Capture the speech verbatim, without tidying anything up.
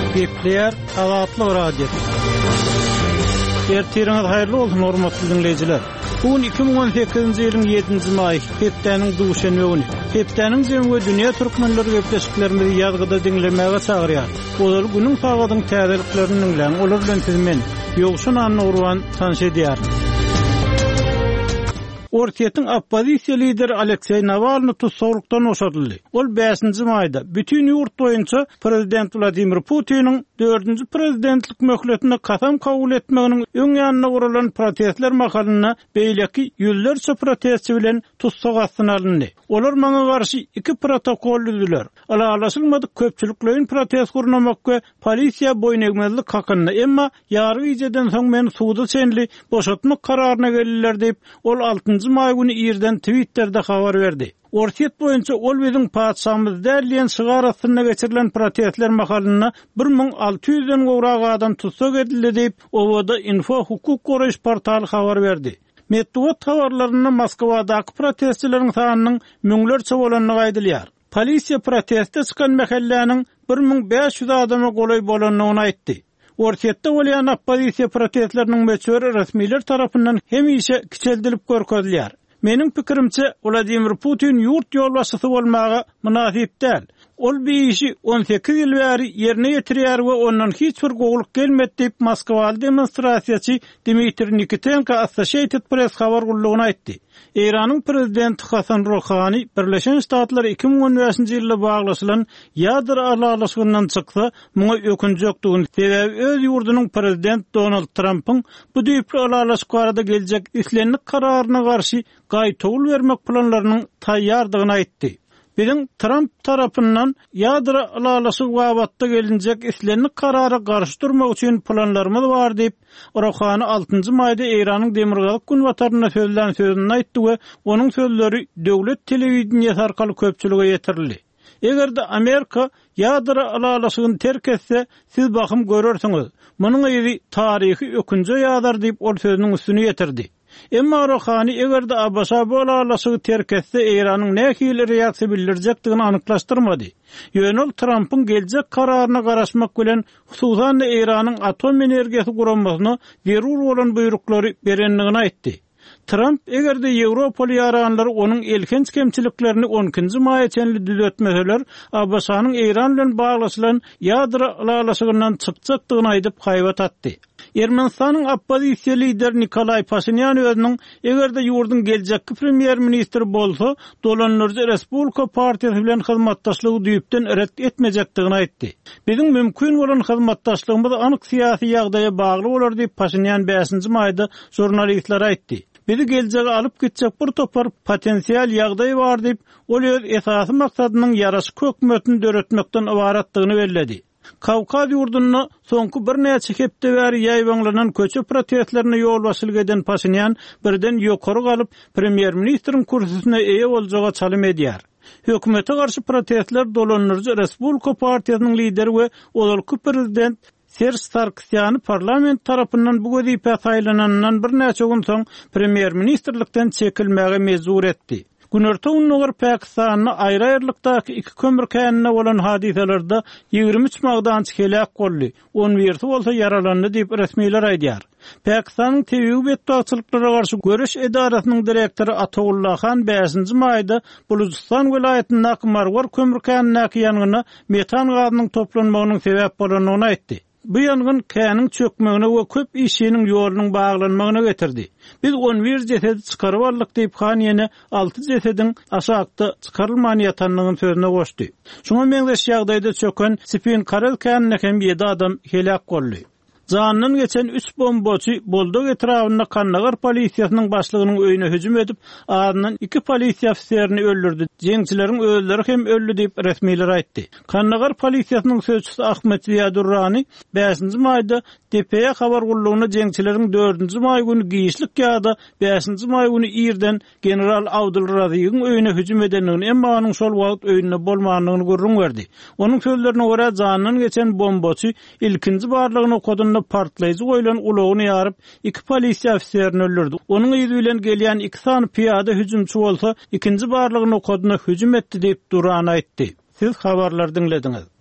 Gepler Azatlyk Radio. Ertiriniz hayırlı olsun hormatly dinleyijiler. Bugün iki bin on sekizinji ýylyň ýedinji maý, hepdeniň duşanby güni. Hepdeniň jemgy dünýä türkmenleri gepleşiklerini ýazgyda dinlemäge çagyrýar. Olar günüň saгаtyň täzeliklerini dinleň, olar bilen sizmen ýogşun anny urwan tanış edýär. Ortiýetiň oppozisiýa lideri Aleksey Navalny tutsaglykdan boşadyldy. Ol beşinji maýda bütün ýurt boýunça prezident Vladimir Putiniň dördünji prezidentlik möhletine kasam kabul etmeginiň öň ýanyna guralan protestler makalyna beýleki ýüllerçe protestçi bilen tutsak astyna alyndy. Olar maňa garşy iki protokol düzdiler. Alalaşylmadyk köpçüliklerin protest gurnamakka polisiýa boýnegmezlik hakyna, emma ýargy ýeden soň men suwda çenli boşatmak kararyna geldiler diýip ol altıncı maý güni ýerden Twitter'de habar berdi. Ortiýet boýunça ol biziň padşahymyz däliýän şygar astyna geçirilen protestler makalyna bir ming alty ýüzden gowrak adam tutsak edildi diýip Owoda Info hukuk goraýyş portaly habar berdi. Medeniýet habarlaryna Moskwadaky protestçileriň sanynyň müňlerçe bolanyny gaýdylýar. Polisiýa protestde çykan mahalläniň bir ming beş ýüz adama golay bolanyny aýtdy. Ortiýetde bolýan oppozisiýa protestleriniň meçhur resmiler tarapyndan hemişe kiçeldilip görkezilýär. Mening pikirimçe Vladimir Putin ýurt ýolbaşçysy bolmagy münasip däl. Ol bir işi on sekiz ýyl bäri ýerine ýetirýär we ondan hiç bir gowluk gelmedi diýip Moskwaly demonstrasiýaçy Dmitri Nikitenko Associated Press habar gullugyna aýtdy. Iranyň prezidenti Hasan Rouhani Birleşen Ştatlar iki bin on beşinji ýylda baglaşylan ýadro alalaşygyndan çyksa, muňa ökünji ýokdugyny sebäbi öz ýurdunyň prezident Donald Trump'yň bu diýipli alalaşyk barada geljek islenlik kararyna garşy gaýtowul bermek planlarynyň taýýardygyny aýtdy. Biziň Trump tarapyndan ýadro alalaşyk wagtda gelinjek islenlik karara garşy durmak üçin planlarymyz bar diýip Rouhani altıncı maýda Iranyň demirgalyk gün wataryna sözlen sözüni aýtdy we onuň sözleri döwlet telewizioniýasy arkaly köpçülige ýetirildi. Egerde Amerika ýadro alalaşygyny terk etse, siz bakym görersiňiz. Munyň ýeri taryhy ökünje ýadar diýip ol sözüniň üstüne ýetirdi. Emma Rouhani egerde Abbasa bu alalaşygy terk etse, Iranyň nähili reaksiýa bildirjekdigini anyklaşdyrmady. Ýönül Trump'yň geljek kararyna garaşmak bilen hususan Iranyň atom energiýasy guranmasyna zerur bolan buýruklary berenligini aýtdy. Trump egerde Ýewropaly ýaranlary onuň elkenç kemçiliklerini on ikinji maýa çenli düzeltmeseler, Abbasanyň Iran bilen baglaşylan ýadro alalaşygyndan çykjakdygyny aýdyp haýbat atdy. Ermenistanyň oppozisiýa lideri Nikolay Pashinyan özüniň egerde ýurdun geljekki premier ministri bolsa, dolanlarca Respublika partiýasy bilen hyzmatdaşlygy düýüpden ret etmejekdigini aýtdy. Biziň mümkin bolan hyzmatdaşlygymyz anyk syýasy ýagdaýa bagly bolar diýip Pashinyan beşinji maýda jurnalistlere aýtdy. Bizi geljege alyp gitjek bir topar potensial ýagdaý bar diýip ol öz esasy maksadynyň ýaraşy hökümetini döretmekden ibaratdygyny bellädi. Kawkaz ýurduny soňky bir näçe hepde bäri ýaýbanlanan köçe protestlerine ýol başylyk eden Pashinyan birden ýokary galyp premier ministriň kursyna eýe boljaga çalym edýär. Hökümete garşy protestler dolanlarca Respublika partiýasynyň lideri we olalky prezident Serge Sarkisyan parlament tarapyndan bu gözipe saýlanandan bir näçe gün soň premier ministrlikden çekilmäge mezur etdi. Günorta unugar Pakistanyny aýry-aýrylykdaky iki kömür känine bolan hadiselerde ýigirmi üç magdançy helak boldy. on birsi bolsa yaralandy diýip resmiler aýdýar. Pakistanyň tebigy betbaçylyklary garşy görüş edarasynyň direktory Atawullah Khan beşinji maýda Bulujistan welaýatynyň Marwar kömür känine ýanyna metan gazynyň toplanmagynyň sebäp bolanyny aýtdy. Bu ýangyn käniň çökmegine we köp işiniň ýolunyň baglanmagyna getirdi. Biz on bir jesedi çykaryp aldyk diýip Khan ýene alty jesediň aşagda çykarylmagy ýatanlygyny sözüne goşdy. Şoňa meňzeş ýagdaýda çöken Spin Karel känine hem ýedi adam helak boldy. Zanyndan geçen üç bombaçy Boldog etrawyna Kannagar polisiýasynyň başlygynyň öýüne hüjüm edip, aryndan iki polisiýa ofiserini öldürdi. Jeňçileriň özleri hem öldü diýip resmiler aýtdy. Kannagar polisiýasynyň sözçüsü Ahmet Ziyadurrani beşinji maýda D P ýe habar gullugyna jeňçileriň dördünji maý güni giýişlik ýa-da beşinji maý güni ýerden general Abdul Razygyň öýüne hüjüm edenligini, emma onuň şol wagt öýünde bolmagyny görüň berdi. Onuň sözlerine görä zanyndan geçen bombaçy ilkinji barlygyny okadyny partlayıcı goýulan ulagyny ýaryp iki polisiýa ofiserini öldürdi. Onuň ýüzü bilen gelýän iki sany piýada hüjümçi bolsa, ikinji barlygyny okadyna hüjüm etdi diýip Duran aýtdy. Siz habarlar dinlediňiz.